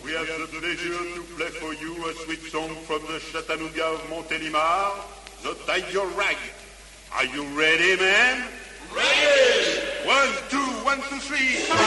we have the pleasure to play for you a sweet song from the Chattanooga of Montélimar, the Tiger Rag. Are you ready, man? Ready! 1, 2, 1, 2, 3.